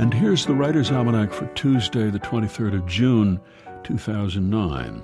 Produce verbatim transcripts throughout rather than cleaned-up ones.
And here's the Writer's Almanac for Tuesday, the twenty-third of June, two thousand nine.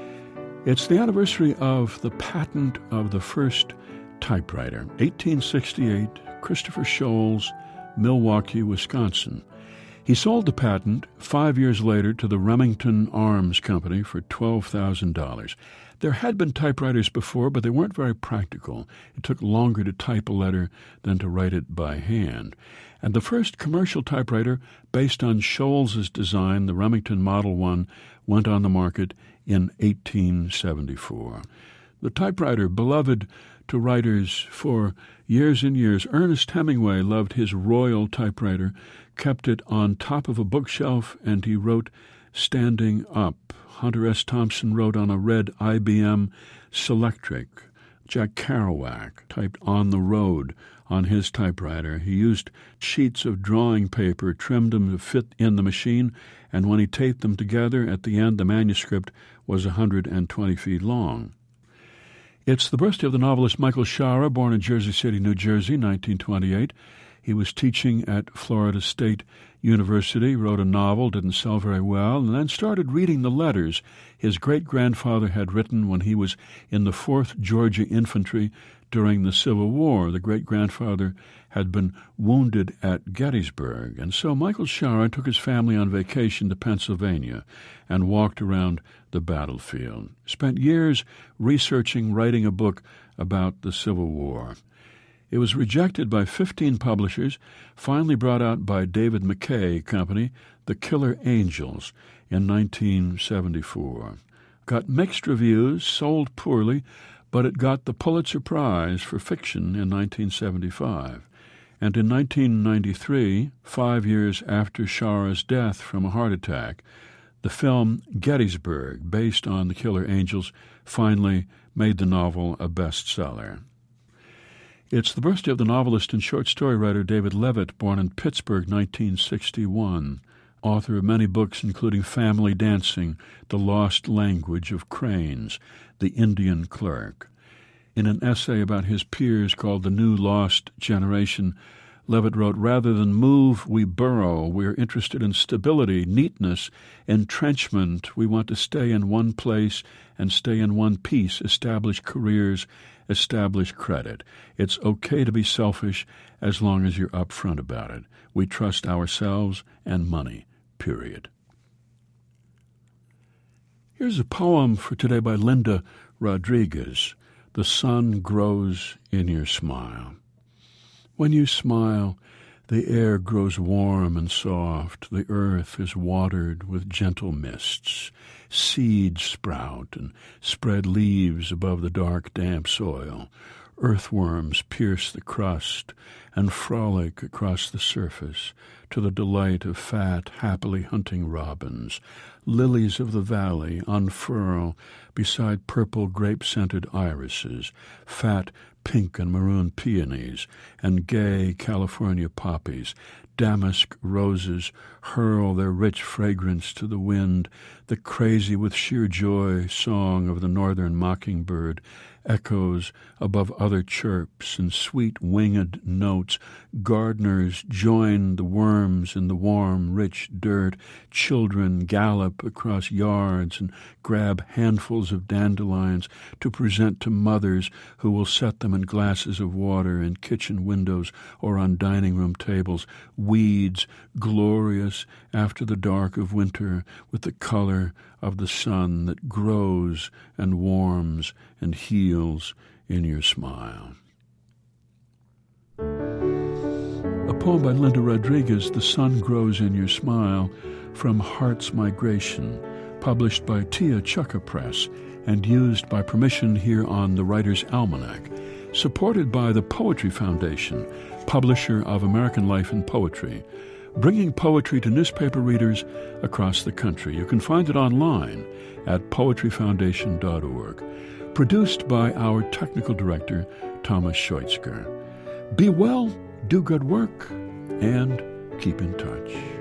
It's the anniversary of the patent of the first typewriter, eighteen sixty-eight, Christopher Sholes, Milwaukee, Wisconsin. He sold the patent five years later to the Remington Arms Company for twelve thousand dollars. There had been typewriters before, but they weren't very practical. It took longer to type a letter than to write it by hand. And the first commercial typewriter based on Sholes' design, the Remington Model one, went on the market in eighteen seventy-four. The typewriter, beloved to writers for years and years. Ernest Hemingway loved his Royal typewriter, kept it on top of a bookshelf, and he wrote standing up. Hunter S. Thompson wrote on a red I B M Selectric. Jack Kerouac typed On the Road on his typewriter. He used sheets of drawing paper, trimmed them to fit in the machine, and when he taped them together, at the end the manuscript was one hundred twenty feet long. It's the birthday of the novelist Michael Shara, born in Jersey City, New Jersey, nineteen twenty-eight. He was teaching at Florida State University, wrote a novel, didn't sell very well, and then started reading the letters his great-grandfather had written when he was in the fourth Georgia Infantry during the Civil War. The great-grandfather had been wounded at Gettysburg, and so Michael Shara took his family on vacation to Pennsylvania and walked around the battlefield. Spent years researching, writing a book about the Civil War. It was rejected by fifteen publishers, finally brought out by David McKay Company, The Killer Angels, in nineteen seventy-four. Got mixed reviews, sold poorly, but it got the Pulitzer Prize for fiction in nineteen seventy-five. And in nineteen ninety-three, five years after Shara's death from a heart attack, the film Gettysburg, based on The Killer Angels, finally made the novel a bestseller. It's the birthday of the novelist and short story writer David Levitt, born in Pittsburgh, nineteen sixty-one, author of many books including Family Dancing, The Lost Language of Cranes, The Indian Clerk. In an essay about his peers called The New Lost Generation, Levitt wrote, "Rather than move, we burrow. We're interested in stability, neatness, entrenchment. We want to stay in one place and stay in one piece, establish careers, establish credit. It's okay to be selfish as long as you're upfront about it. We trust ourselves and money, period." Here's a poem for today by Linda Rodriguez. The sun grows in your smile. When you smile, the air grows warm and soft. The earth is watered with gentle mists. Seeds sprout and spread leaves above the dark, damp soil. Earthworms pierce the crust and frolic across the surface to the delight of fat, happily hunting robins. Lilies of the valley unfurl beside purple grape-scented irises, fat pink and maroon peonies, and gay California poppies. Damask roses hurl their rich fragrance to the wind. The crazy with sheer joy song of the northern mockingbird echoes above other chirps and sweet winged notes. Gardeners join the worms in the warm, rich dirt. Children gallop across yards and grab handfuls of dandelions to present to mothers who will set them in glasses of water in kitchen windows or on dining room tables. Weeds, glorious after the dark of winter, with the color of the sun that grows and warms and heals in your smile. A poem by Linda Rodriguez, The Sun Grows in Your Smile, from Heart's Migration, published by Tia Chukka Press and used by permission here on the Writer's Almanac, supported by the Poetry Foundation, publisher of American Life and Poetry, bringing poetry to newspaper readers across the country. You can find it online at poetry foundation dot org. Produced by our technical director, Thomas Scheutzger. Be well, do good work, and keep in touch.